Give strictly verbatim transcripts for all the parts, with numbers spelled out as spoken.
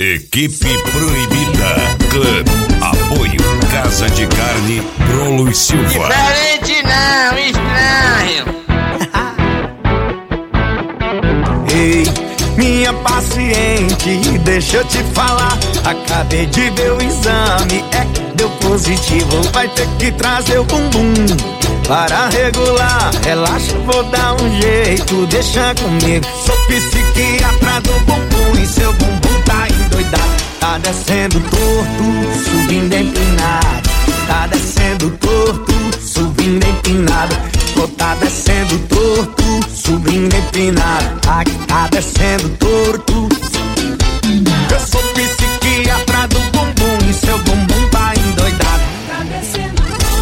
Equipe Proibida Club. Apoio Casa de Carne Brolo e Silva. Diferente não, estranho. Ei, minha paciente, deixa eu te falar. Acabei de ver o exame, é, deu positivo. Vai ter que trazer o bumbum para regular. Relaxa, vou dar um jeito, deixa comigo. Sou psiquiatra do bumbum e seu bumbum tá endoidado. Tá descendo torto, subindo empinado. Tá descendo torto, subindo empinado. Pô, tá descendo torto, subindo empinado. Aqui tá descendo torto. Eu sou psiquiatra do bumbum e seu bumbum tá endoidado. Tá descendo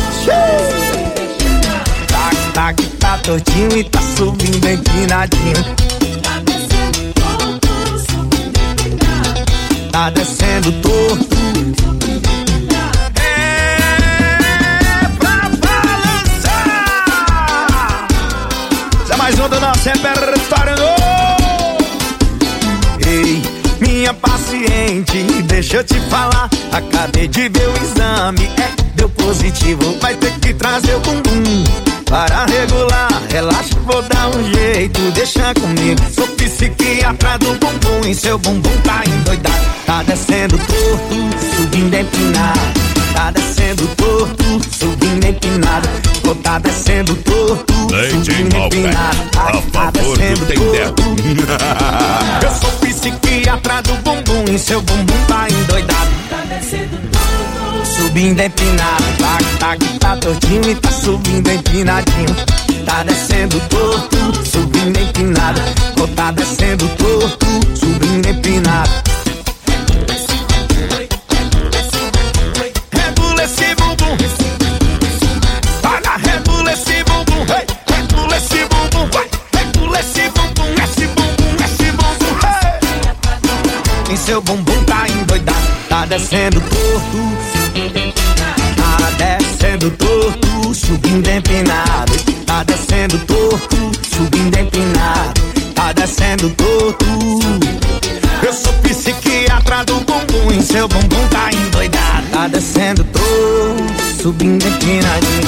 torto. Tá, tá, que tá tortinho e tá subindo empinadinho. Tá descendo torto, subindo empinado. Tá descendo torto. Mais um do nosso repertório. Ei, minha paciente, deixa eu te falar. Acabei de ver o exame, é, deu positivo. Vai ter que trazer o bumbum para regular. Relaxa, vou dar um jeito, deixa comigo. Sou psiquiatra do bumbum e seu bumbum tá endoidado. Tá descendo torto, subindo empinado. Tá descendo torto, subindo empinado. Pô, tá descendo torto, subindo empinado. A favor do Tendero. Eu sou psiquiatra do bumbum e seu bumbum tá endoidado. Tá descendo torto, subindo empinado. Tá, tá, que tá tortinho e tá subindo empinadinho. Tá descendo torto, subindo empinado. Pô, tá descendo torto, subindo empinado. Regula esse bumbum. Olha, regula esse bumbum. Hey, regula esse bumbum. Vai, regula esse bumbum. Esse bumbum, esse bumbum. Hey. E seu bumbum tá endoidado. Tá descendo torto. Tá descendo torto, subindo empinado. Tá descendo torto, subindo empinado. Tá descendo torto. Eu sou psiquiatra do bumbum e seu bumbum tá endoidado. Tá descendo torto, subindo empinadinho.